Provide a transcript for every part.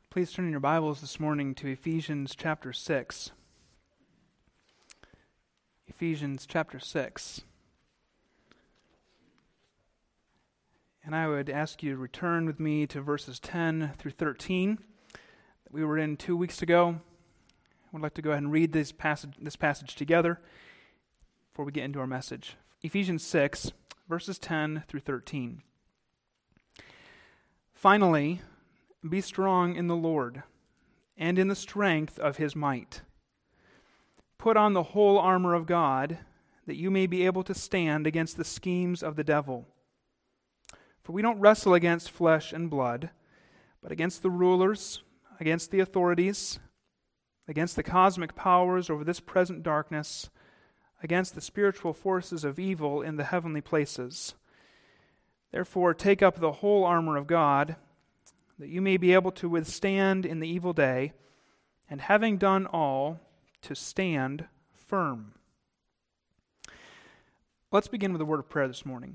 Please turn in your Bibles this morning to Ephesians chapter 6. Ephesians chapter 6. And I would ask you to return with me to verses 10 through 13 that we were in 2 weeks ago. I would like to go ahead and read this passage together before we get into our message. Ephesians 6, verses 10 through 13. Finally, be strong in the Lord and in the strength of His might. Put on the whole armor of God, that you may be able to stand against the schemes of the devil. For we don't wrestle against flesh and blood, but against the rulers, against the authorities, against the cosmic powers over this present darkness, against the spiritual forces of evil in the heavenly places. Therefore, take up the whole armor of God, that you may be able to withstand in the evil day, and having done all, to stand firm. Let's begin with a word of prayer this morning.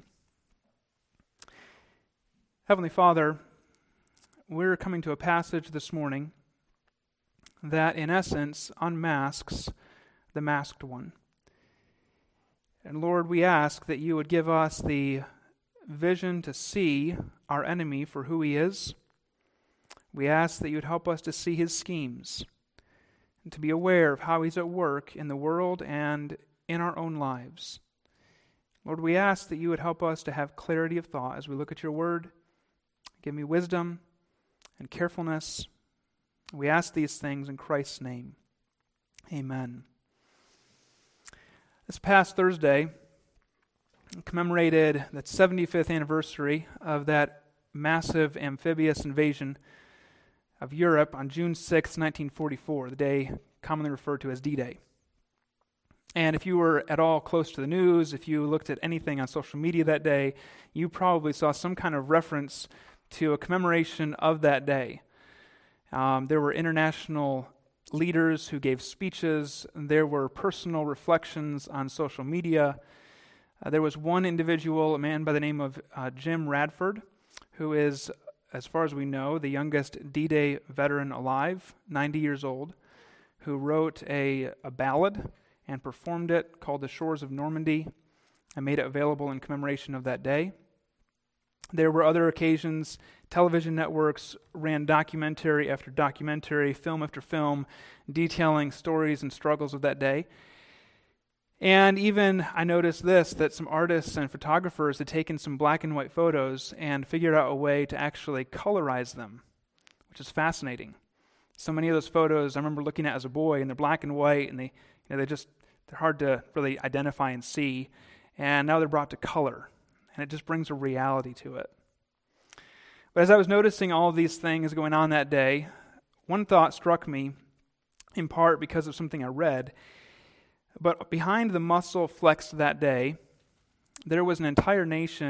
Heavenly Father, we're coming to a passage this morning that, in essence, unmasks the masked one. And Lord, we ask that you would give us the vision to see our enemy for who he is. We ask that you would help us to see his schemes and to be aware of how he's at work in the world and in our own lives. Lord, we ask that you would help us to have clarity of thought as we look at your word. Give me wisdom and carefulness. We ask these things in Christ's name. Amen. This past Thursday commemorated the 75th anniversary of that massive amphibious invasion of Europe on June 6, 1944, the day commonly referred to as D-Day. And if you were at all close to the news, if you looked at anything on social media that day, you probably saw some kind of reference to a commemoration of that day. There were international leaders who gave speeches. There were personal reflections on social media. There was one individual, a man by the name of Jim Radford, who is, as far as we know, the youngest D-Day veteran alive, 90 years old, who wrote a ballad and performed it called The Shores of Normandy and made it available in commemoration of that day. There were other occasions. Television networks ran documentary after documentary, film after film, detailing stories and struggles of that day. And even I noticed that some artists and photographers had taken some black and white photos and figured out a way to actually colorize them, which is fascinating. So many of those photos I remember looking at as a boy, and they're black and white, and they're hard to really identify and see. And now they're brought to color, and it just brings a reality to it. But as I was noticing all of these things going on that day, one thought struck me, in part because of something I read. But behind the muscle flexed that day, there was an entire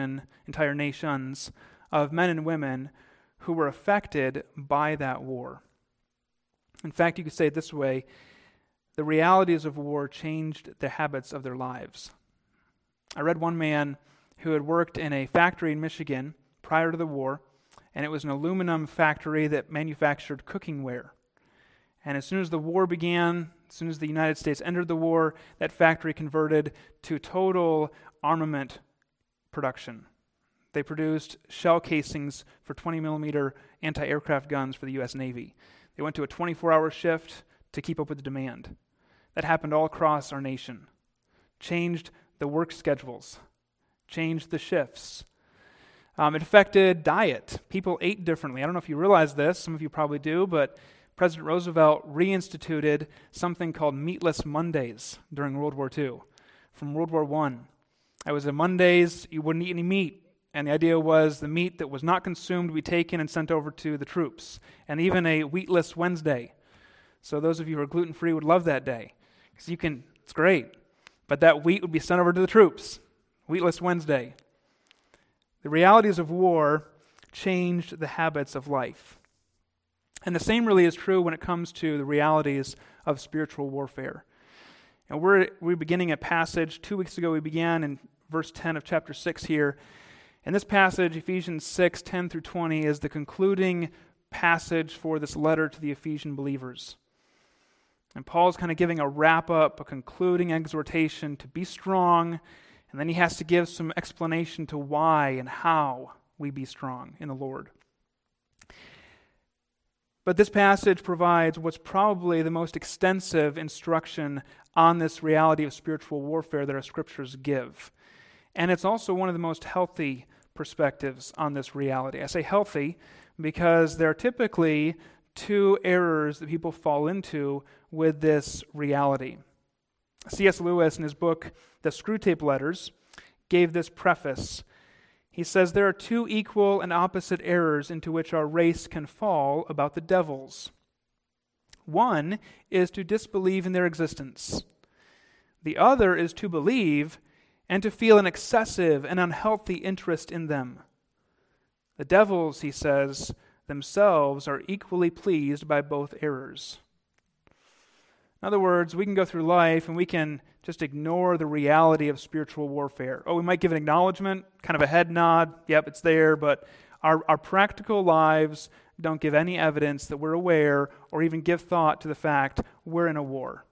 nations of men and women who were affected by that war. In fact, you could say it this way: the realities of war changed the habits of their lives. I read one man who had worked in a factory in Michigan prior to the war, and it was an aluminum factory that manufactured cooking ware. And as soon as the war began, as soon as the United States entered the war, that factory converted to total armament production. They produced shell casings for 20-millimeter anti-aircraft guns for the U.S. Navy. They went to a 24-hour shift to keep up with the demand. That happened all across our nation. Changed the work schedules. Changed the shifts. It affected diet. People ate differently. I don't know if you realize this. Some of you probably do, but President Roosevelt reinstituted something called Meatless Mondays during World War II from World War I. It was on Mondays, you wouldn't eat any meat. And the idea was the meat that was not consumed would be taken and sent over to the troops. And even a Wheatless Wednesday. So those of you who are gluten-free would love that day. Because it's great. But that wheat would be sent over to the troops. Wheatless Wednesday. The realities of war changed the habits of life. And the same really is true when it comes to the realities of spiritual warfare. And we're beginning a passage. 2 weeks ago we began in verse 10 of chapter 6 here. And this passage, Ephesians 6, 10 through 20, is the concluding passage for this letter to the Ephesian believers. And Paul's kind of giving a wrap-up, a concluding exhortation to be strong, and then he has to give some explanation to why and how we be strong in the Lord. But this passage provides what's probably the most extensive instruction on this reality of spiritual warfare that our scriptures give. And it's also one of the most healthy perspectives on this reality. I say healthy because there are typically two errors that people fall into with this reality. C.S. Lewis, in his book, The Screwtape Letters, gave this preface. He says, "There are two equal and opposite errors into which our race can fall about the devils. One is to disbelieve in their existence. The other is to believe and to feel an excessive and unhealthy interest in them. The devils," he says, "themselves are equally pleased by both errors." In other words, we can go through life and we can just ignore the reality of spiritual warfare. Oh, we might give an acknowledgement, kind of a head nod, yep, it's there, but our practical lives don't give any evidence that we're aware or even give thought to the fact we're in a war.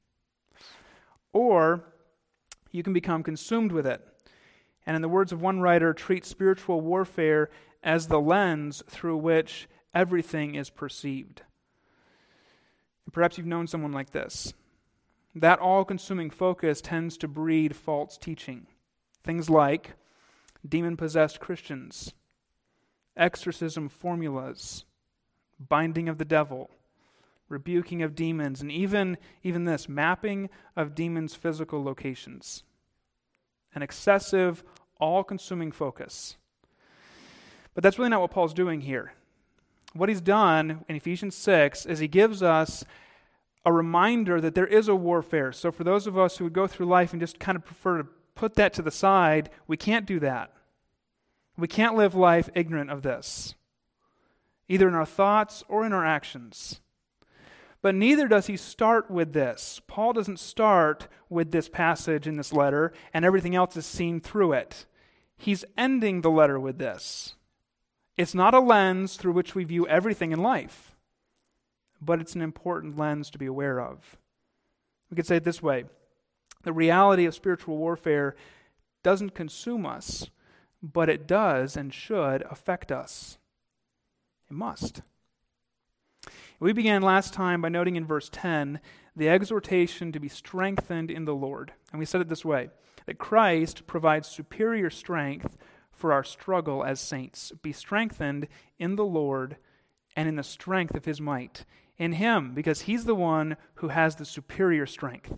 Or you can become consumed with it. And in the words of one writer, treat spiritual warfare as the lens through which everything is perceived. And perhaps you've known someone like this. That all-consuming focus tends to breed false teaching. Things like demon-possessed Christians, exorcism formulas, binding of the devil, rebuking of demons, and even this, mapping of demons' physical locations. An excessive, all-consuming focus. But that's really not what Paul's doing here. What he's done in Ephesians 6 is he gives us a reminder that there is a warfare. So for those of us who would go through life and just kind of prefer to put that to the side, we can't do that. We can't live life ignorant of this, either in our thoughts or in our actions. But neither does he start with this. Paul doesn't start with this passage in this letter and everything else is seen through it. He's ending the letter with this. It's not a lens through which we view everything in life, but it's an important lens to be aware of. We could say it this way. The reality of spiritual warfare doesn't consume us, but it does and should affect us. It must. We began last time by noting in verse 10 the exhortation to be strengthened in the Lord. And we said it this way, that Christ provides superior strength for our struggle as saints. Be strengthened in the Lord and in the strength of his might. In him, because he's the one who has the superior strength.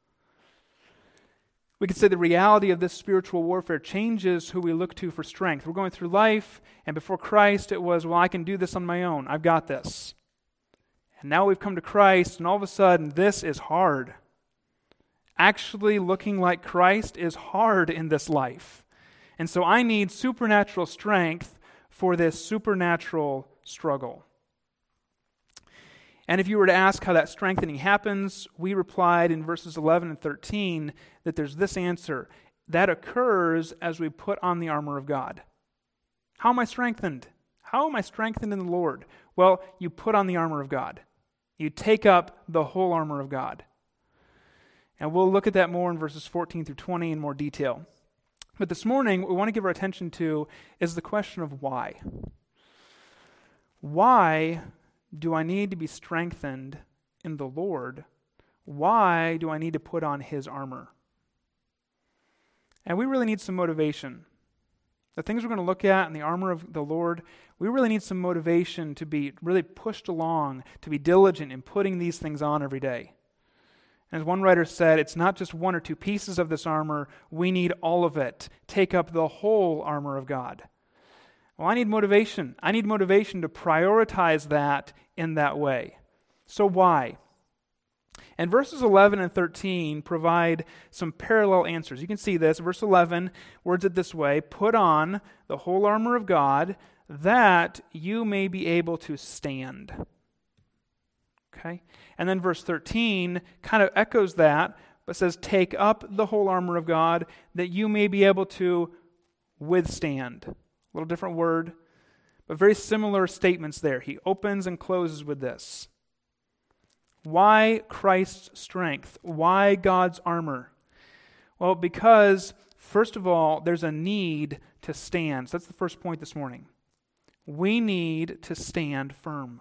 We could say the reality of this spiritual warfare changes who we look to for strength. We're going through life, and before Christ it was, well, I can do this on my own. I've got this. And now we've come to Christ, and all of a sudden, this is hard. Actually, looking like Christ is hard in this life. And so I need supernatural strength for this supernatural struggle. And if you were to ask how that strengthening happens, we replied in verses 11 and 13 that there's this answer. That occurs as we put on the armor of God. How am I strengthened? How am I strengthened in the Lord? Well, you put on the armor of God. You take up the whole armor of God. And we'll look at that more in verses 14 through 20 in more detail. But this morning, what we want to give our attention to is the question of why. Why do I need to be strengthened in the Lord? Why do I need to put on his armor? And we really need some motivation. The things we're going to look at in the armor of the Lord, we really need some motivation to be really pushed along, to be diligent in putting these things on every day. And as one writer said, it's not just one or two pieces of this armor, we need all of it. Take up the whole armor of God. Well, I need motivation. I need motivation to prioritize that in that way. So why? And verses 11 and 13 provide some parallel answers. You can see this. Verse 11 words it this way, put on the whole armor of God that you may be able to stand. Okay? And then verse 13 kind of echoes that, but says, take up the whole armor of God that you may be able to withstand. A little different word, But very similar statements there. He opens and closes with this. Why Christ's strength? Why God's armor? Well, because, first of all, there's a need to stand. So that's the first point this morning. We need to stand firm.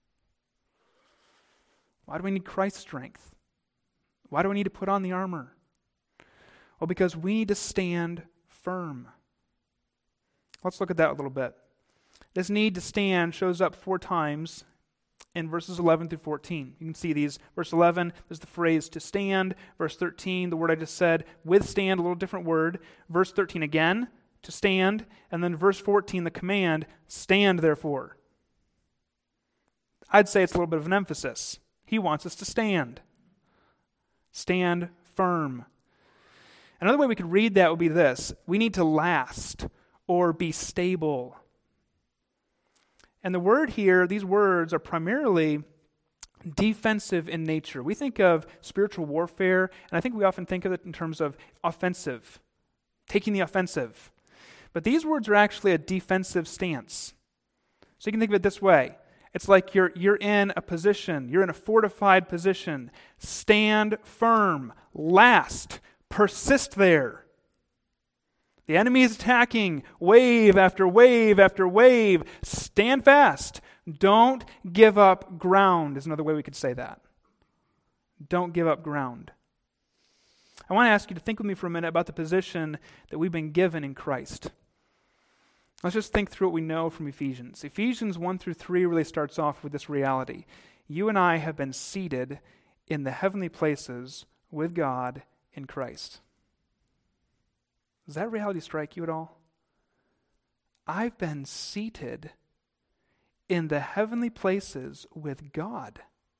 Why do we need Christ's strength? Why do we need to put on the armor? Well, because we need to stand firm. Let's look at that a little bit. This need to stand shows up 4 times in verses 11 through 14. You can see these. Verse 11, there's the phrase to stand. Verse 13, the word I just said, withstand, a little different word. Verse 13 again, to stand. And then verse 14, the command, stand therefore. I'd say it's a little bit of an emphasis. He wants us to stand. Stand firm. Another way we could read that would be this. We need to last or be stable. And the word here, these words are primarily defensive in nature. We think of spiritual warfare, and I think we often think of it in terms of offensive, taking the offensive. But these words are actually a defensive stance. So you can think of it this way. It's like you're in a position, you're in a fortified position. Stand firm, last, persist there. The enemy is attacking wave after wave after wave. Stand fast. Don't give up ground is another way we could say that. Don't give up ground. I want to ask you to think with me for a minute about the position that we've been given in Christ. Let's just think through what we know from Ephesians. Ephesians 1 through 3 really starts off with this reality. You and I have been seated in the heavenly places with God in Christ. Does that reality strike you at all? I've been seated in the heavenly places with God.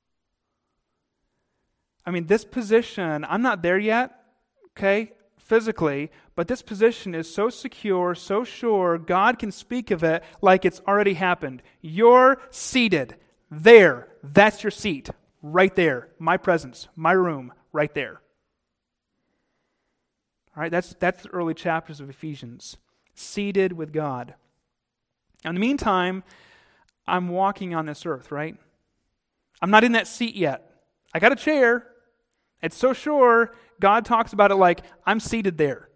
I mean, this position, I'm not there yet, okay, physically, but this position is so secure, so sure, God can speak of it like it's already happened. You're seated there. That's your seat, right there. My presence, my room, right there. All right, that's the early chapters of Ephesians. Seated with God. Now, in the meantime, I'm walking on this earth, right? I'm not in that seat yet. I got a chair. It's so sure, God talks about it like I'm seated there.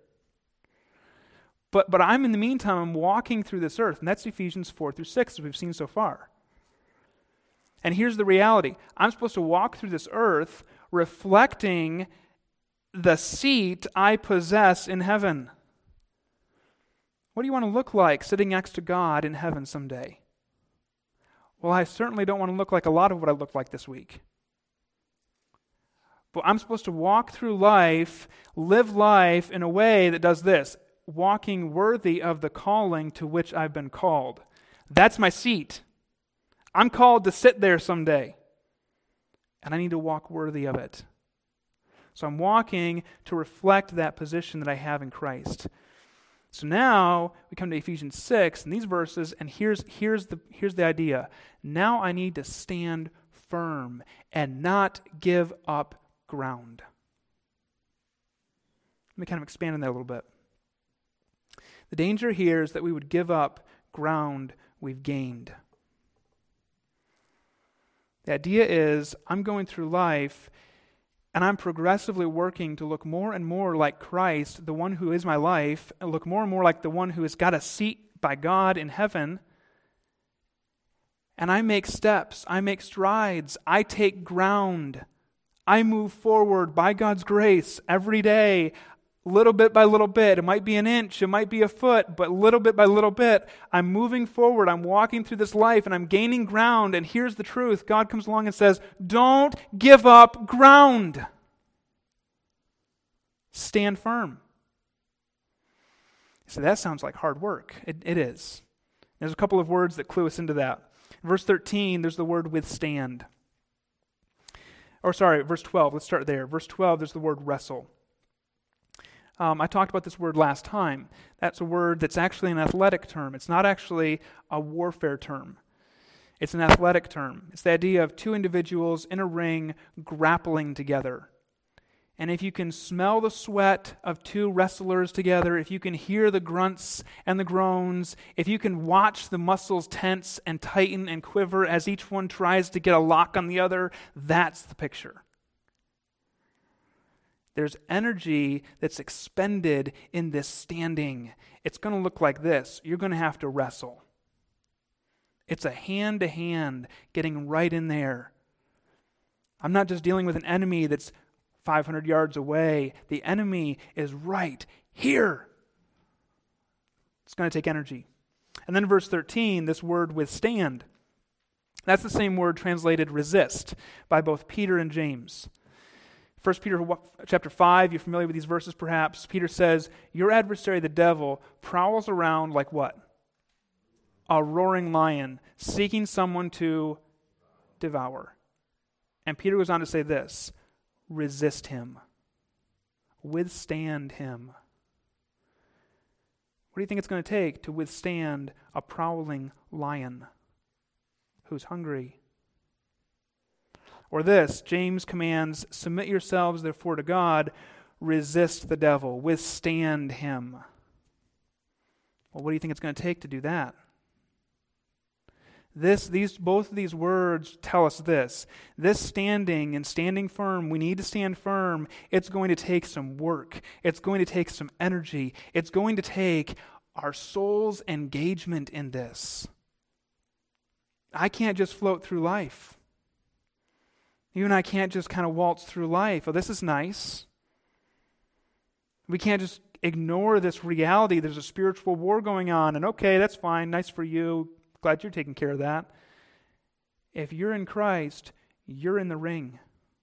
But I'm in the meantime, I'm walking through this earth, and that's Ephesians 4 through 6, as we've seen so far. And here's the reality. I'm supposed to walk through this earth reflecting the seat I possess in heaven. What do you want to look like sitting next to God in heaven someday? Well, I certainly don't want to look like a lot of what I look like this week. But I'm supposed to walk through life, live life in a way that does this, walking worthy of the calling to which I've been called. That's my seat. I'm called to sit there someday. And I need to walk worthy of it. So I'm walking to reflect that position that I have in Christ. So now we come to Ephesians 6 and these verses, and here's the idea. Now I need to stand firm and not give up ground. Let me kind of expand on that a little bit. The danger here is that we would give up ground we've gained. The idea is I'm going through life and I'm progressively working to look more and more like Christ, the one who is my life, and look more and more like the one who has got a seat by God in heaven. And I make steps, I make strides, I take ground. I move forward by God's grace every day, little bit by little bit. It might be an inch, it might be a foot, but little bit by little bit, I'm moving forward. I'm walking through this life and I'm gaining ground. And here's the truth. God comes along and says, don't give up ground. Stand firm. So that sounds like hard work. It is. There's a couple of words that clue us into that. In verse 13, there's the word withstand. Verse 12. Let's start there. Verse 12, there's the word wrestle. I talked about this word last time. That's a word that's actually an athletic term. It's not actually a warfare term. It's an athletic term. It's the idea of two individuals in a ring grappling together. And if you can smell the sweat of two wrestlers together, if you can hear the grunts and the groans, if you can watch the muscles tense and tighten and quiver as each one tries to get a lock on the other, that's the picture. There's energy that's expended in this standing. It's going to look like this. You're going to have to wrestle. It's a hand-to-hand getting right in there. I'm not just dealing with an enemy that's 500 yards away. The enemy is right here. It's going to take energy. And then verse 13, this word withstand. That's the same word translated resist by both Peter and James. 1 Peter chapter 5, you're familiar with these verses perhaps. Peter says, your adversary, the devil, prowls around like what? A roaring lion, seeking someone to devour. And Peter goes on to say this, resist him. Withstand him. What do you think it's going to take to withstand a prowling lion who's hungry? Or this, James commands, submit yourselves therefore to God, resist the devil, withstand him. Well, what do you think it's going to take to do that? Both of these words tell us this. This standing and standing firm, we need to stand firm. It's going to take some work. It's going to take some energy. It's going to take our soul's engagement in this. I can't just float through life. You and I can't just kind of waltz through life. Oh, this is nice. We can't just ignore this reality. There's a spiritual war going on, and okay, that's fine. Nice for you. Glad you're taking care of that. If you're in Christ, you're in the ring.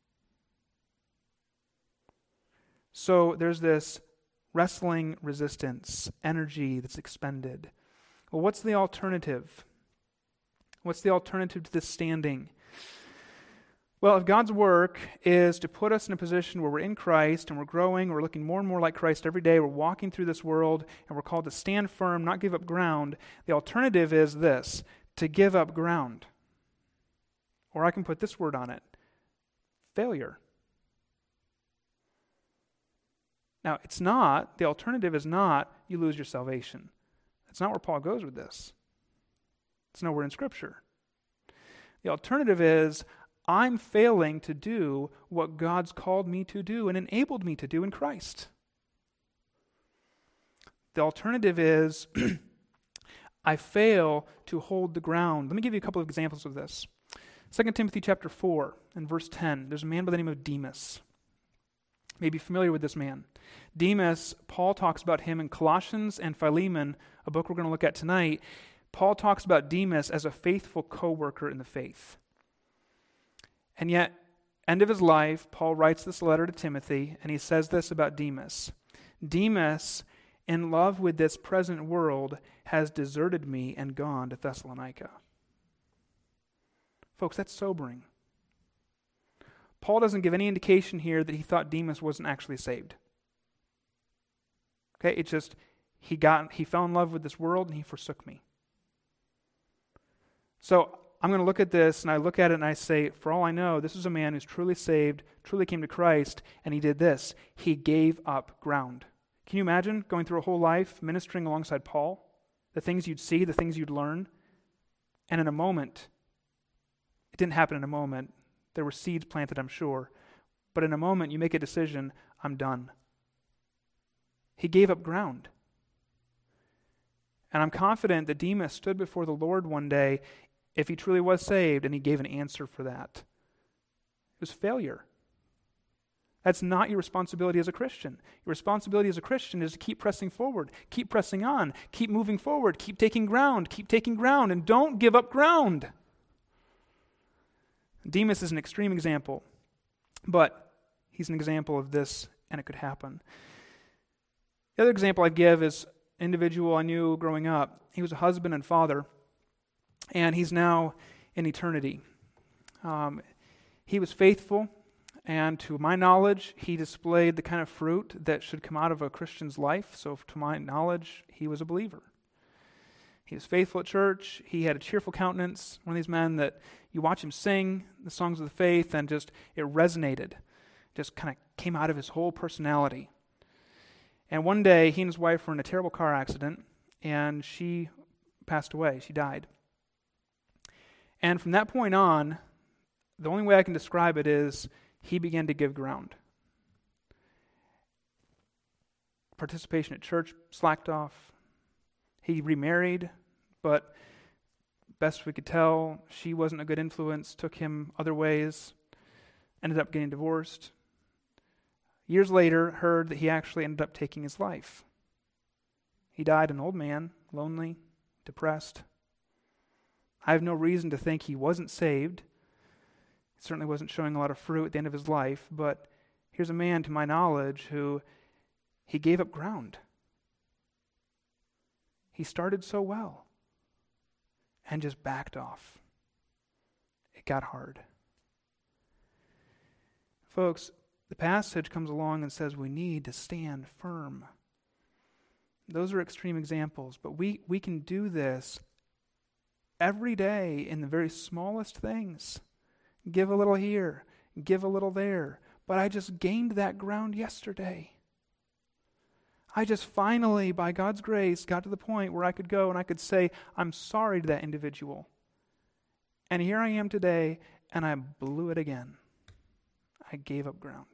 So there's this wrestling resistance, energy that's expended. Well, what's the alternative? What's the alternative to this standing? Well, if God's work is to put us in a position where we're in Christ and we're growing, we're looking more and more like Christ every day, we're walking through this world, and we're called to stand firm, not give up ground, the alternative is this, to give up ground. Or I can put this word on it, failure. Now, the alternative is not you lose your salvation. That's not where Paul goes with this. It's nowhere in Scripture. The alternative is I'm failing to do what God's called me to do and enabled me to do in Christ. The alternative is I fail to hold the ground. Let me give you a couple of examples of this. 2 Timothy chapter 4 and verse 10. There's a man by the name of Demas. You may be familiar with this man. Demas, Paul talks about him in Colossians and Philemon, a book we're going to look at tonight. Paul talks about Demas as a faithful co-worker in the faith. And yet, end of his life, Paul writes this letter to Timothy, and he says this about Demas. Demas, in love with this present world, has deserted me and gone to Thessalonica. Folks, that's sobering. Paul doesn't give any indication here that he thought Demas wasn't actually saved. Okay, it's just, he fell in love with this world and he forsook me. So, I'm going to look at this, and I look at it and I say, for all I know, this is a man who's truly saved, truly came to Christ, and he did this. He gave up ground. Can you imagine going through a whole life ministering alongside Paul? The things you'd see, the things you'd learn. And in a moment, it didn't happen in a moment. There were seeds planted, I'm sure. But in a moment, you make a decision, I'm done. He gave up ground. And I'm confident that Demas stood before the Lord one day if he truly was saved, and he gave an answer for that. It was failure. That's not your responsibility as a Christian. Your responsibility as a Christian is to keep pressing forward, keep pressing on, keep moving forward, keep taking ground, and don't give up ground. Demas is an extreme example, but he's an example of this, and it could happen. The other example I give is an individual I knew growing up. He was a husband and father, and he's now in eternity. He was faithful, and to my knowledge, he displayed the kind of fruit that should come out of a Christian's life. So to my knowledge, he was a believer. He was faithful at church. He had a cheerful countenance. One of these men that you watch him sing the songs of the faith, and just it resonated. just kind of came out of his whole personality. And one day, he and his wife were in a terrible car accident, and she passed away. She died. And from that point on, the only way I can describe it is he began to give ground. Participation at church slacked off. He remarried, but best we could tell, she wasn't a good influence, took him other ways, ended up getting divorced. Years later, heard that he actually ended up taking his life. He died an old man, lonely, depressed. I have no reason to think he wasn't saved. He certainly wasn't showing a lot of fruit at the end of his life, but here's a man, to my knowledge, who he gave up ground. He started so well and just backed off. It got hard. Folks, the passage comes along and says we need to stand firm. Those are extreme examples, but we can do this every day in the very smallest things. Give a little here, give a little there. But I just gained that ground yesterday. I just finally, by God's grace, got to the point where I could go and I could say, I'm sorry to that individual. And here I am today, and I blew it again. I gave up ground.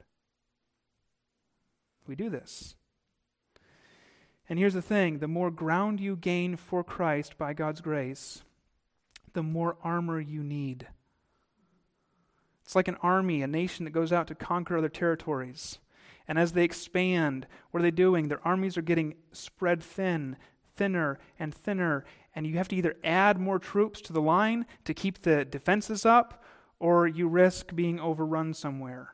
We do this. And here's the thing, the more ground you gain for Christ by God's grace, the more armor you need. It's like an army, a nation that goes out to conquer other territories. And as they expand, what are they doing? Their armies are getting spread thinner and thinner. And you have to either add more troops to the line to keep the defenses up, or you risk being overrun somewhere.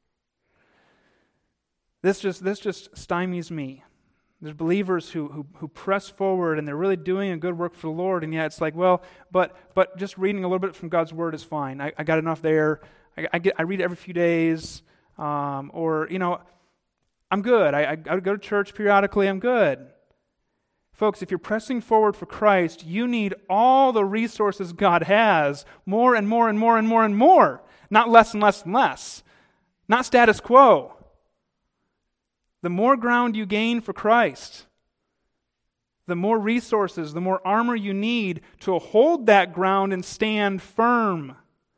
This just stymies me. There's believers who press forward and they're really doing a good work for the Lord, and yet it's like, well, but just reading a little bit from God's Word is fine. I got enough there. I read it every few days, or I'm good. I go to church periodically. I'm good. Folks, if you're pressing forward for Christ, you need all the resources God has, more and more and more and more and more, not less and less and less, not status quo. The more ground you gain for Christ, the more resources, the more armor you need to hold that ground and stand firm.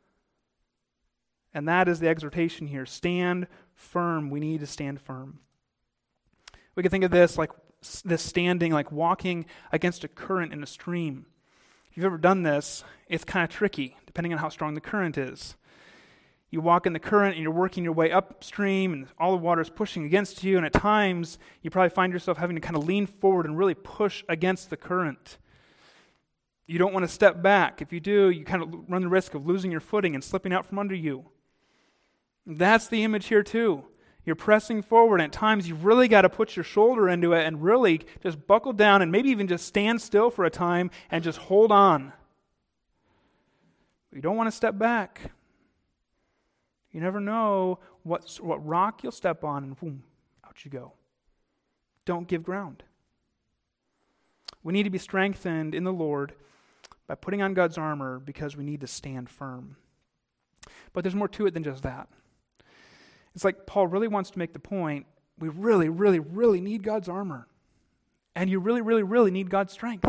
And that is the exhortation here. Stand firm. We need to stand firm. We can think of this like this standing, like walking against a current in a stream. If you've ever done this, it's kind of tricky, depending on how strong the current is. You walk in the current and you're working your way upstream and all the water is pushing against you, and at times you probably find yourself having to kind of lean forward and really push against the current. You don't want to step back. If you do, you kind of run the risk of losing your footing and slipping out from under you. That's the image here too. You're pressing forward, and at times you've really got to put your shoulder into it and really just buckle down and maybe even just stand still for a time and just hold on. You don't want to step back. You never know what rock you'll step on, and boom, out you go. Don't give ground. We need to be strengthened in the Lord by putting on God's armor because we need to stand firm. But there's more to it than just that. It's like Paul really wants to make the point, we really, really, really need God's armor. And you really, really, really need God's strength.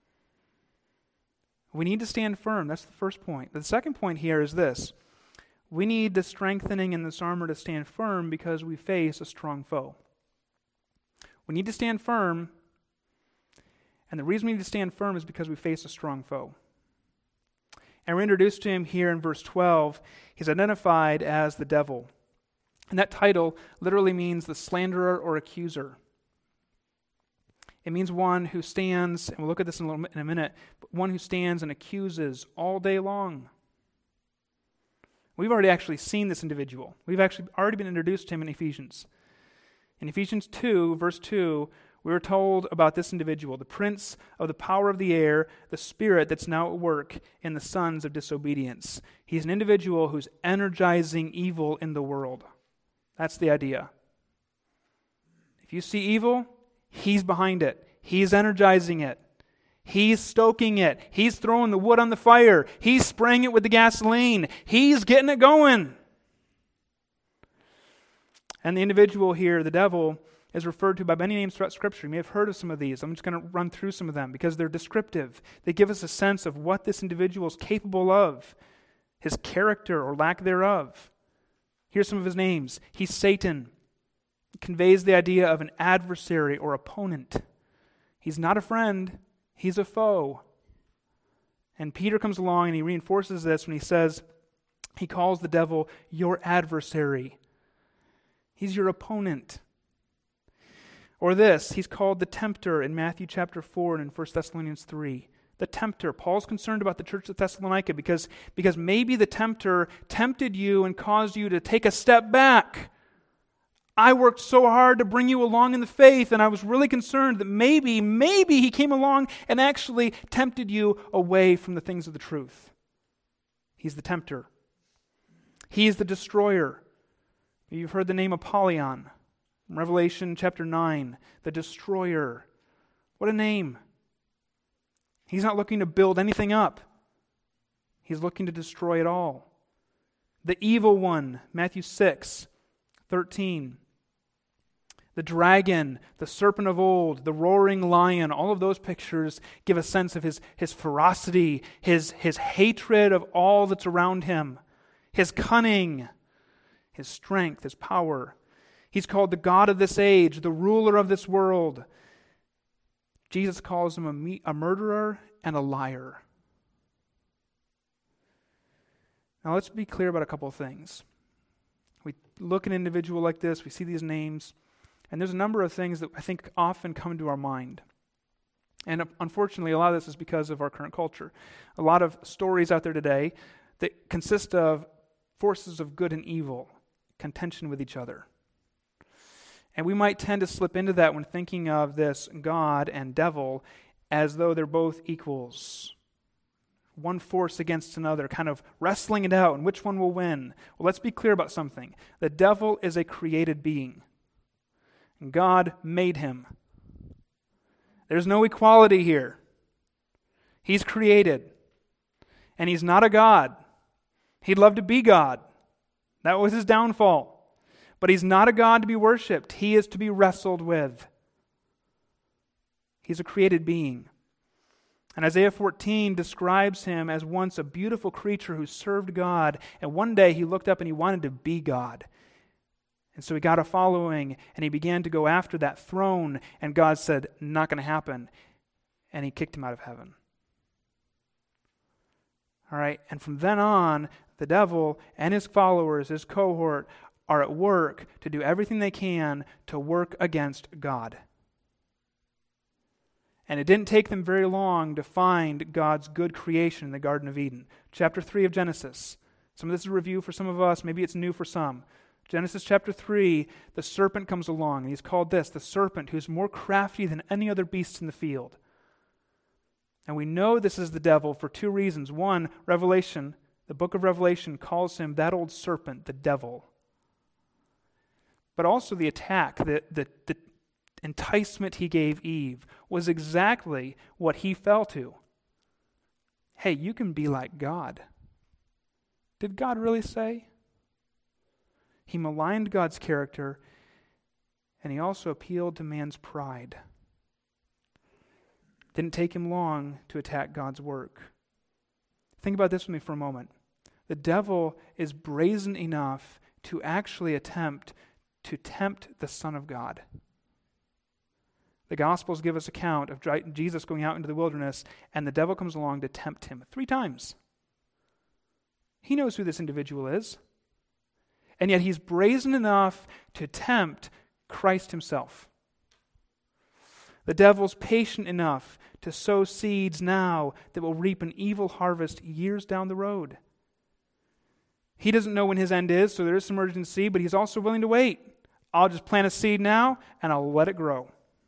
We need to stand firm. That's the first point. The second point here is this. We need the strengthening in this armor to stand firm because we face a strong foe. We need to stand firm, and the reason we need to stand firm is because we face a strong foe. And we're introduced to him here in verse 12. He's identified as the devil. And that title literally means the slanderer or accuser. It means one who stands, and we'll look at this in a minute, but one who stands and accuses all day long. We've already actually seen this individual. We've actually already been introduced to him in Ephesians. In Ephesians 2, verse 2, we were told about this individual, the prince of the power of the air, the spirit that's now at work in the sons of disobedience. He's an individual who's energizing evil in the world. That's the idea. If you see evil, he's behind it. He's energizing it. He's stoking it. He's throwing the wood on the fire. He's spraying it with the gasoline. He's getting it going. And the individual here, the devil, is referred to by many names throughout Scripture. You may have heard of some of these. I'm just going to run through some of them because they're descriptive. They give us a sense of what this individual is capable of, his character or lack thereof. Here's some of his names. He's Satan. It conveys the idea of an adversary or opponent. He's not a friend, he's a foe. And Peter comes along and he reinforces this when he says, he calls the devil your adversary. He's your opponent. Or this, he's called the tempter in Matthew chapter 4 and in 1 Thessalonians 3. The tempter. Paul's concerned about the church of Thessalonica because maybe the tempter tempted you and caused you to take a step back. I worked so hard to bring you along in the faith, and I was really concerned that maybe he came along and actually tempted you away from the things of the truth. He's the tempter. He's the destroyer. You've heard the name Apollyon. Revelation chapter 9, the destroyer. What a name. He's not looking to build anything up. He's looking to destroy it all. The evil one, Matthew 6, 13. The dragon, the serpent of old, the roaring lion, all of those pictures give a sense of his ferocity, his hatred of all that's around him, his cunning, his strength, his power. He's called the God of this age, the ruler of this world. Jesus calls him a murderer and a liar. Now let's be clear about a couple of things. We look at an individual like this, we see these names, and there's a number of things that I think often come to our mind. And unfortunately, a lot of this is because of our current culture. A lot of stories out there today that consist of forces of good and evil, contention with each other. And we might tend to slip into that when thinking of this God and devil as though they're both equals. One force against another, kind of wrestling it out and which one will win. Well, let's be clear about something. The devil is a created being. And God made him. There's no equality here. He's created. And he's not a God. He'd love to be God. That was his downfall. But he's not a God to be worshipped. He is to be wrestled with. He's a created being. And Isaiah 14 describes him as once a beautiful creature who served God, and one day he looked up and he wanted to be God. And so he got a following, and he began to go after that throne, and God said, not going to happen. And he kicked him out of heaven. All right, and from then on, the devil and his followers, his cohort, are at work to do everything they can to work against God. And it didn't take them very long to find God's good creation in the Garden of Eden. Chapter 3 of Genesis. Some of this is a review for some of us. Maybe it's new for some. Genesis chapter 3, the serpent comes along, and he's called this, the serpent, who's more crafty than any other beast in the field. And we know this is the devil for two reasons. One, Revelation, the book of Revelation calls him, that old serpent, the devil. But also the attack, the enticement he gave Eve was exactly what he fell to. Hey, you can be like God. Did God really say? He maligned God's character, and he also appealed to man's pride. Didn't take him long to attack God's work. Think about this with me for a moment. The devil is brazen enough to actually attempt to tempt the Son of God. The Gospels give us account of Jesus going out into the wilderness, and the devil comes along to tempt him 3 times. He knows who this individual is, and yet he's brazen enough to tempt Christ himself. The devil's patient enough to sow seeds now that will reap an evil harvest years down the road. He doesn't know when his end is, so there is some urgency, but he's also willing to wait. I'll just plant a seed now, and I'll let it grow.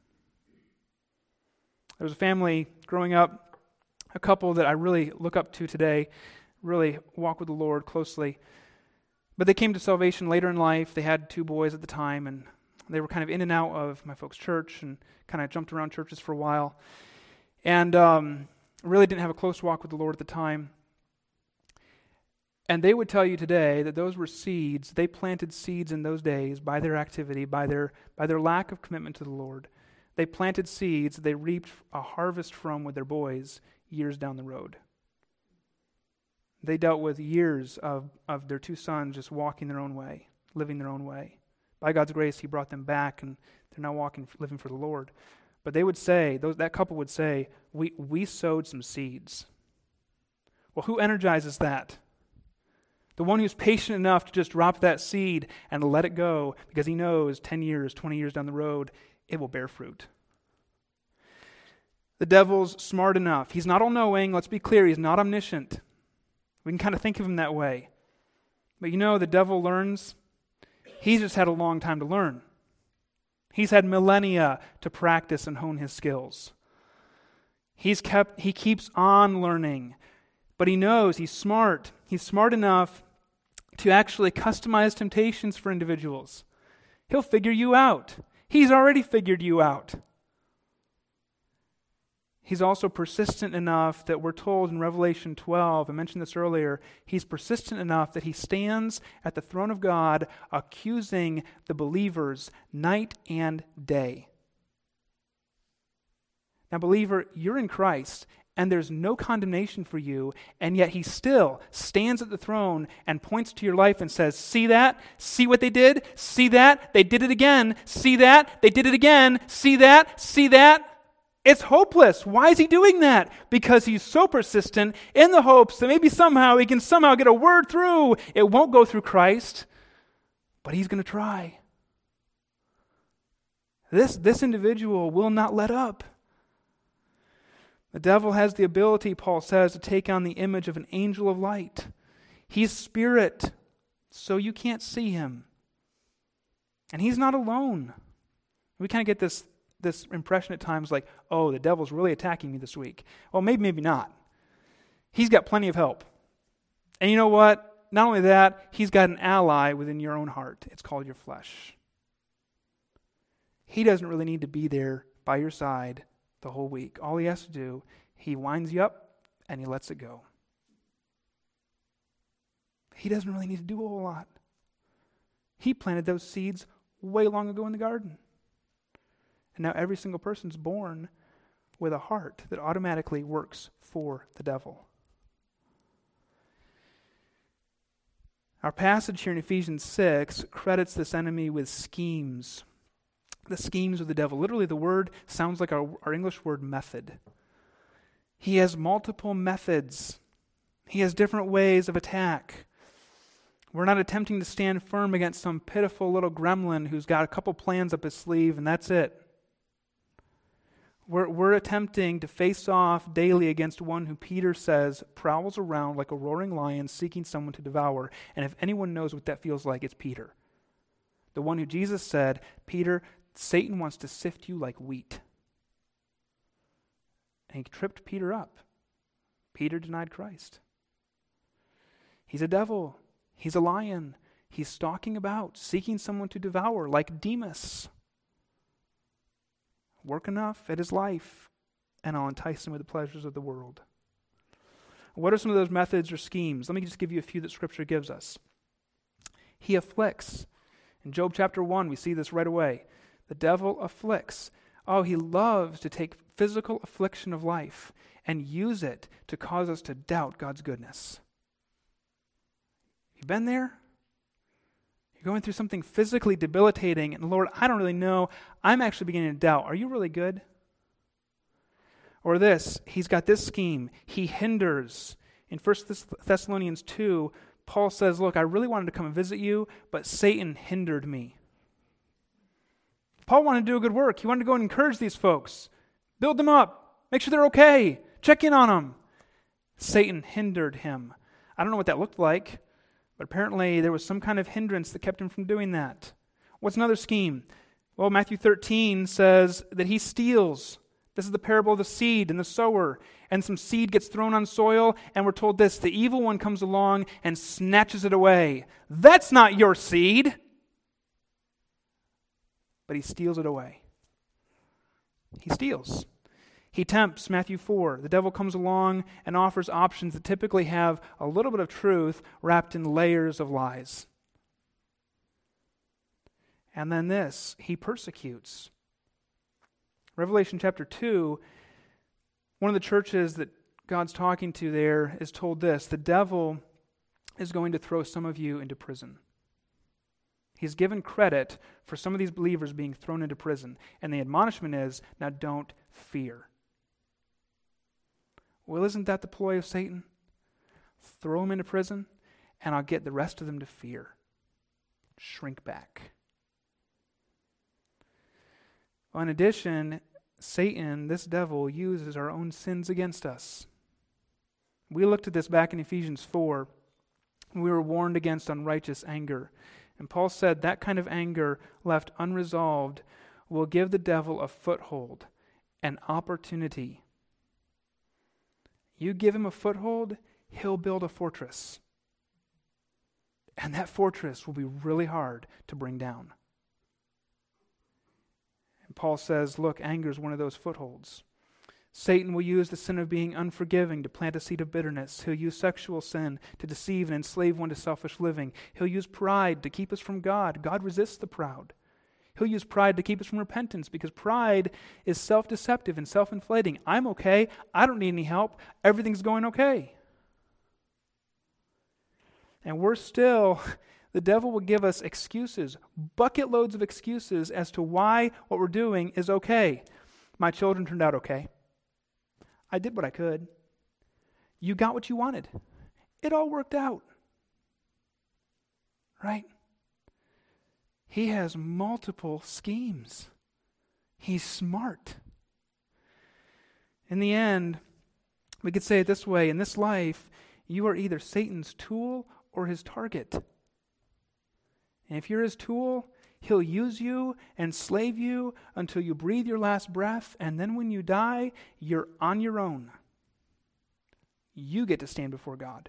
There was a family growing up, a couple that I really look up to today, really walk with the Lord closely. But they came to salvation later in life. They had 2 boys at the time, and they were kind of in and out of my folks' church and kind of jumped around churches for a while. And really didn't have a close walk with the Lord at the time. And they would tell you today that those were seeds. They planted seeds in those days by their activity, by their lack of commitment to the Lord. They planted seeds they reaped a harvest from with their boys years down the road. They dealt with years of their two sons just walking their own way, living their own way. By God's grace, He brought them back, and they're now living for the Lord. But they would say, that couple would say, we sowed some seeds. Well, who energizes that? The one who's patient enough to just drop that seed and let it go because he knows 10 years, 20 years down the road, it will bear fruit. The devil's smart enough. He's not all-knowing. Let's be clear. He's not omniscient. We can kind of think of him that way. But the devil learns. He's just had a long time to learn. He's had millennia to practice and hone his skills. He keeps on learning. But he knows he's smart. He's smart enough to actually customize temptations for individuals. He'll figure you out. He's already figured you out. He's also persistent enough that we're told in Revelation 12, I mentioned this earlier, he's persistent enough that he stands at the throne of God accusing the believers night and day. Now, believer, you're in Christ, and there's no condemnation for you, and yet he still stands at the throne and points to your life and says, see that? See what they did? See that? They did it again. See that? They did it again. See that? See that? It's hopeless. Why is he doing that? Because he's so persistent in the hopes that maybe somehow he can get a word through. It won't go through Christ, but he's going to try. This individual will not let up. The devil has the ability, Paul says, to take on the image of an angel of light. He's spirit, so you can't see him. And he's not alone. We kind of get this impression at times like, oh, the devil's really attacking me this week. Well, maybe not. He's got plenty of help. And you know what? Not only that, he's got an ally within your own heart. It's called your flesh. He doesn't really need to be there by your side the whole week. All he has to do, he winds you up and he lets it go. He doesn't really need to do a whole lot. He planted those seeds way long ago in the garden. And now every single person's born with a heart that automatically works for the devil. Our passage here in Ephesians 6 credits this enemy with schemes. The schemes of the devil. Literally, the word sounds like our English word method. He has multiple methods. He has different ways of attack. We're not attempting to stand firm against some pitiful little gremlin who's got a couple plans up his sleeve and that's it. We're attempting to face off daily against one who Peter says prowls around like a roaring lion seeking someone to devour. And if anyone knows what that feels like, it's Peter. The one who Jesus said, Peter, Satan wants to sift you like wheat. And he tripped Peter up. Peter denied Christ. He's a devil. He's a lion. He's stalking about, seeking someone to devour, like Demas. Work enough at his life, and I'll entice him with the pleasures of the world. What are some of those methods or schemes? Let me just give you a few that Scripture gives us. He afflicts. In Job chapter 1, we see this right away. The devil afflicts. Oh, he loves to take physical affliction of life and use it to cause us to doubt God's goodness. You been there? You're going through something physically debilitating, and Lord, I don't really know. I'm actually beginning to doubt. Are you really good? Or this, he's got this scheme. He hinders. In 1 Thessalonians 2, Paul says, look, I really wanted to come and visit you, but Satan hindered me. Paul wanted to do a good work. He wanted to go and encourage these folks. Build them up. Make sure they're okay. Check in on them. Satan hindered him. I don't know what that looked like, but apparently there was some kind of hindrance that kept him from doing that. What's another scheme? Well, Matthew 13 says that he steals. This is the parable of the seed and the sower. And some seed gets thrown on soil, and we're told this, the evil one comes along and snatches it away. That's not your seed. But he steals it away. He steals. He tempts, Matthew 4. The devil comes along and offers options that typically have a little bit of truth wrapped in layers of lies. And then this, he persecutes. Revelation chapter 2, one of the churches that God's talking to there is told this: the devil is going to throw some of you into prison. He's given credit for some of these believers being thrown into prison. And the admonishment is, now don't fear. Well, isn't that the ploy of Satan? Throw them into prison, and I'll get the rest of them to fear. Shrink back. Well, in addition, Satan, this devil, uses our own sins against us. We looked at this back in Ephesians 4. We were warned against unrighteous anger. And Paul said that kind of anger left unresolved will give the devil a foothold, an opportunity. You give him a foothold, he'll build a fortress. And that fortress will be really hard to bring down. And Paul says, look, anger is one of those footholds. Satan will use the sin of being unforgiving to plant a seed of bitterness. He'll use sexual sin to deceive and enslave one to selfish living. He'll use pride to keep us from God. God resists the proud. He'll use pride to keep us from repentance, because pride is self-deceptive and self-inflating. I'm okay. I don't need any help. Everything's going okay. And the devil will give us excuses, bucket loads of excuses as to why what we're doing is okay. My children turned out okay. I did what I could. You got what you wanted. It all worked out. Right? He has multiple schemes. He's smart. In the end, we could say it this way: in this life, you are either Satan's tool or his target. And if you're his tool, he'll use you and slave you until you breathe your last breath, and then when you die, you're on your own. You get to stand before God.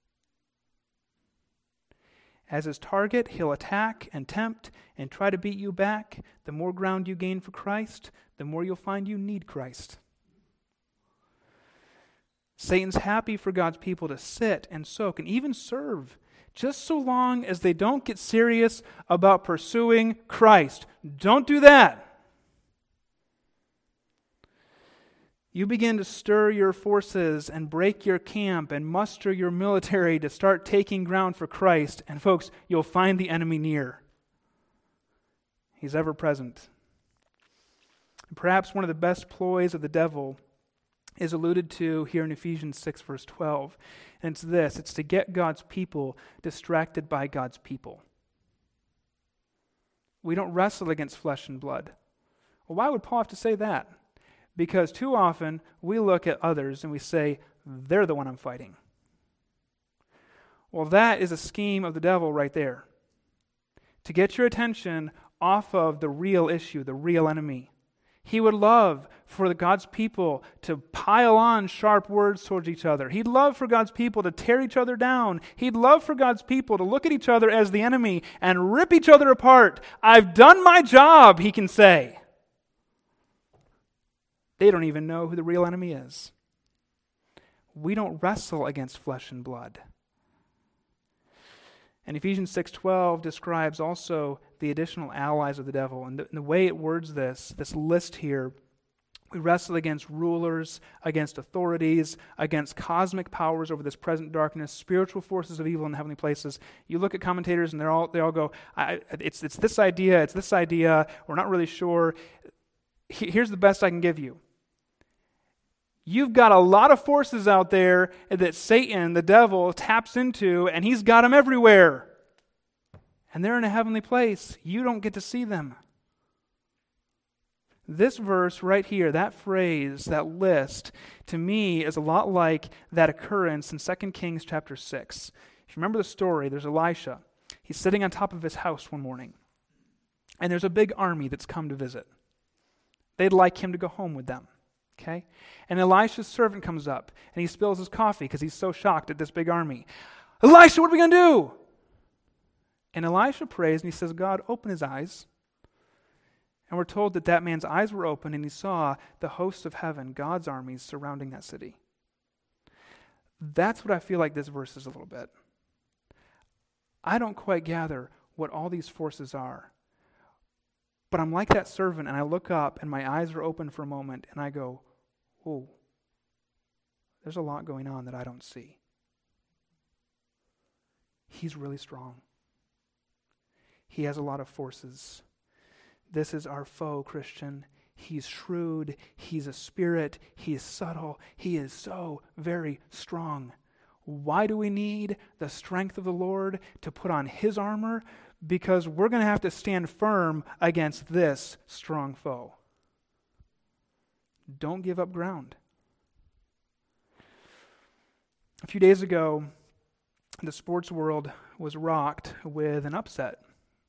As his target, he'll attack and tempt and try to beat you back. The more ground you gain for Christ, the more you'll find you need Christ. Satan's happy for God's people to sit and soak and even serve, just so long as they don't get serious about pursuing Christ. Don't do that. You begin to stir your forces and break your camp and muster your military to start taking ground for Christ. And folks, you'll find the enemy near. He's ever present. And perhaps one of the best ploys of the devil is alluded to here in Ephesians 6, verse 12. And it's this: it's to get God's people distracted by God's people. We don't wrestle against flesh and blood. Well, why would Paul have to say that? Because too often we look at others and we say, they're the one I'm fighting. Well, that is a scheme of the devil right there. To get your attention off of the real issue, the real enemy. He would love for God's people to pile on sharp words towards each other. He'd love for God's people to tear each other down. He'd love for God's people to look at each other as the enemy and rip each other apart. I've done my job, he can say. They don't even know who the real enemy is. We don't wrestle against flesh and blood. And Ephesians 6:12 describes also the additional allies of the devil. And the way it words this list here, we wrestle against rulers, against authorities, against cosmic powers over this present darkness, spiritual forces of evil in heavenly places. You look at commentators and they all go, it's this idea, we're not really sure. Here's the best I can give you. You've got a lot of forces out there that Satan, the devil, taps into, and he's got them everywhere. And they're in a heavenly place. You don't get to see them. This verse right here, that phrase, that list, to me is a lot like that occurrence in 2 Kings chapter 6. If you remember the story, there's Elisha. He's sitting on top of his house one morning, and there's a big army that's come to visit. They'd like him to go home with them. Okay? And Elisha's servant comes up, and he spills his coffee because he's so shocked at this big army. Elisha, what are we going to do? And Elisha prays, and he says, God, open his eyes. And we're told that that man's eyes were open and he saw the hosts of heaven, God's armies, surrounding that city. That's what I feel like this verse is a little bit. I don't quite gather what all these forces are. But I'm like that servant, and I look up, and my eyes are open for a moment, and I go, oh, there's a lot going on that I don't see. He's really strong. He has a lot of forces. This is our foe, Christian. He's shrewd. He's a spirit. He is subtle. He is so very strong. Why do we need the strength of the Lord to put on His armor? Because we're going to have to stand firm against this strong foe. Don't give up ground. A few days ago, the sports world was rocked with an upset.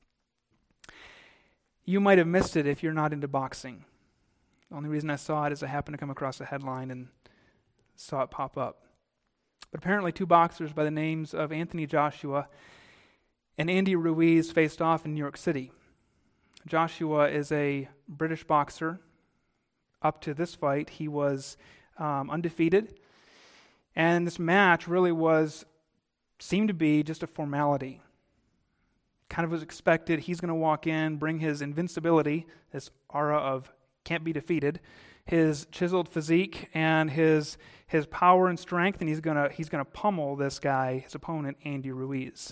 You might have missed it if you're not into boxing. The only reason I saw it is I happened to come across a headline and saw it pop up. But apparently 2 boxers by the names of Anthony Joshua and Andy Ruiz faced off in New York City. Joshua is a British boxer. Up to this fight, he was undefeated. And this match really seemed to be just a formality. Kind of was expected. He's going to walk in, bring his invincibility, this aura of can't be defeated, his chiseled physique and his power and strength, and he's gonna pummel this guy, his opponent, Andy Ruiz.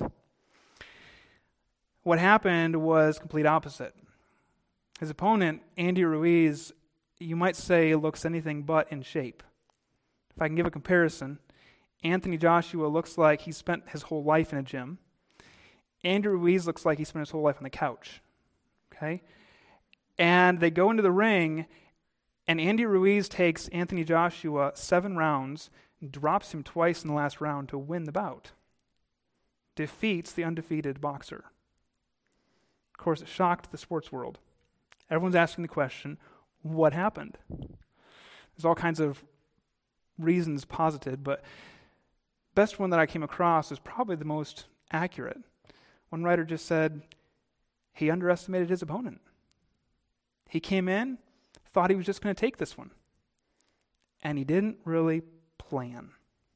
What happened was complete opposite. His opponent, Andy Ruiz, you might say looks anything but in shape. If I can give a comparison, Anthony Joshua looks like he spent his whole life in a gym. Andy Ruiz looks like he spent his whole life on the couch. Okay? And they go into the ring, and Andy Ruiz takes Anthony Joshua 7 rounds, drops him twice in the last round to win the bout. Defeats the undefeated boxer. Of course, it shocked the sports world. Everyone's asking the question, what happened? There's all kinds of reasons posited, but best one that I came across is probably the most accurate. One writer just said he underestimated his opponent. He came in, thought he was just going to take this one, and he didn't really plan.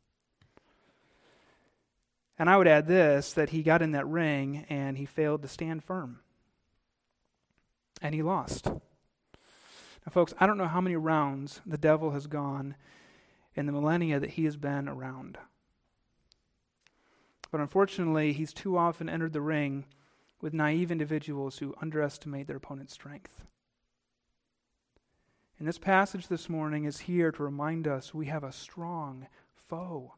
And I would add this, that he got in that ring and he failed to stand firm. And he lost. Now, folks, I don't know how many rounds the devil has gone in the millennia that he has been around. But unfortunately, he's too often entered the ring with naive individuals who underestimate their opponent's strength. And this passage this morning is here to remind us we have a strong foe.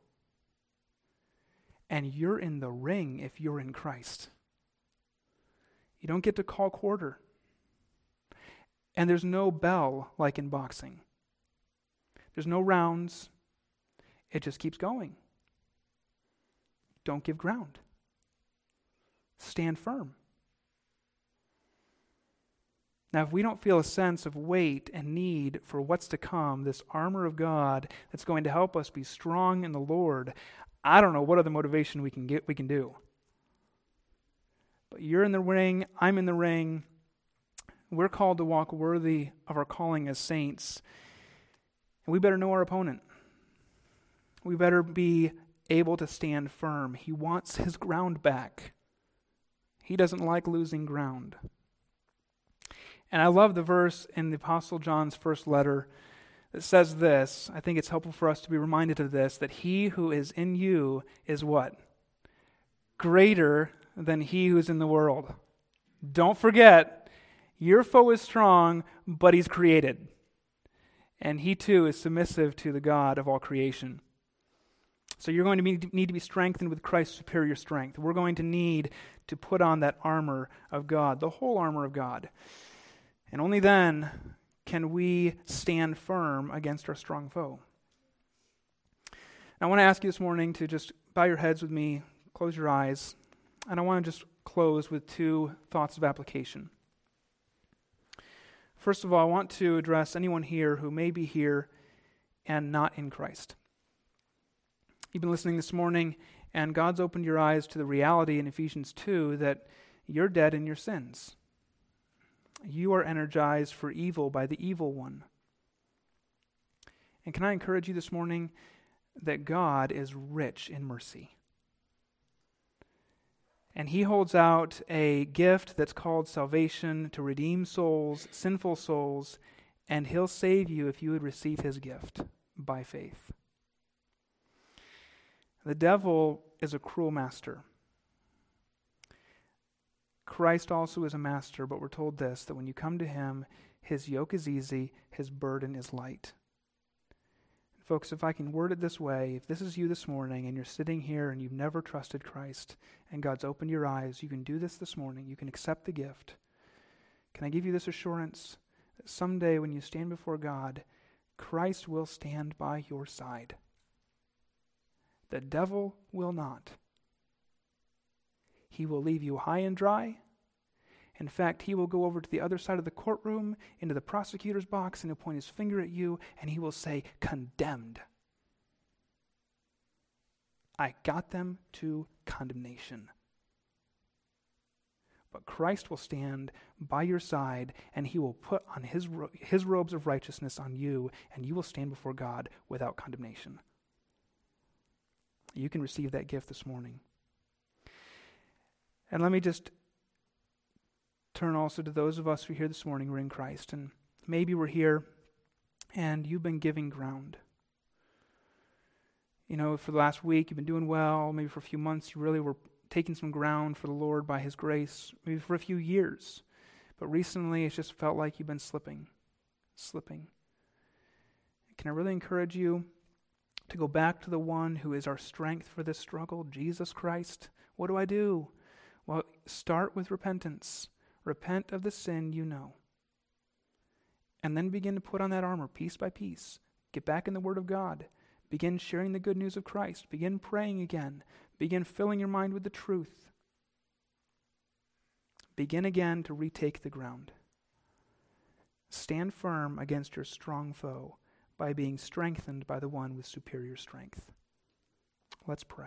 And you're in the ring if you're in Christ. You don't get to call quarter. And there's no bell like in boxing. There's no rounds. It just keeps going. Don't give ground. Stand firm. Now, if we don't feel a sense of weight and need for what's to come, this armor of God that's going to help us be strong in the Lord, I don't know what other motivation we can do. But you're in the ring, I'm in the ring. We're called to walk worthy of our calling as saints. And we better know our opponent. We better be able to stand firm. He wants his ground back. He doesn't like losing ground. And I love the verse in the Apostle John's first letter that says this. I think it's helpful for us to be reminded of this, that he who is in you is what? Greater than he who is in the world. Don't forget, your foe is strong, but he's created. And he too is submissive to the God of all creation. So you're going to need to be strengthened with Christ's superior strength. We're going to need to put on that armor of God, the whole armor of God. And only then can we stand firm against our strong foe. Now, I want to ask you this morning to just bow your heads with me, close your eyes, and I want to just close with 2 thoughts of application. First of all, I want to address anyone here who may be here and not in Christ. You've been listening this morning, and God's opened your eyes to the reality in Ephesians 2 that you're dead in your sins. You are energized for evil by the evil one. And can I encourage you this morning that God is rich in mercy? And He holds out a gift that's called salvation to redeem souls, sinful souls, and He'll save you if you would receive His gift by faith. The devil is a cruel master. Christ also is a master, but we're told this, that when you come to Him, His yoke is easy, His burden is light. Folks, if I can word it this way, if this is you this morning and you're sitting here and you've never trusted Christ and God's opened your eyes, you can do this morning. You can accept the gift. Can I give you this assurance that someday when you stand before God, Christ will stand by your side. The devil will not. He will leave you high and dry. In fact, he will go over to the other side of the courtroom, into the prosecutor's box, and he'll point his finger at you, and he will say, condemned. I got them to condemnation. But Christ will stand by your side, and He will put on His robes of righteousness on you, and you will stand before God without condemnation. You can receive that gift this morning. And let me just turn also to those of us who are here this morning who are in Christ. And maybe we're here and you've been giving ground. You know, for the last week you've been doing well. Maybe for a few months you really were taking some ground for the Lord by His grace. Maybe for a few years. But recently it's just felt like you've been slipping. Can I really encourage you to go back to the one who is our strength for this struggle, Jesus Christ? What do I do? Well, start with repentance. Repent of the sin you know. And then begin to put on that armor piece by piece. Get back in the Word of God. Begin sharing the good news of Christ. Begin praying again. Begin filling your mind with the truth. Begin again to retake the ground. Stand firm against your strong foe by being strengthened by the one with superior strength. Let's pray.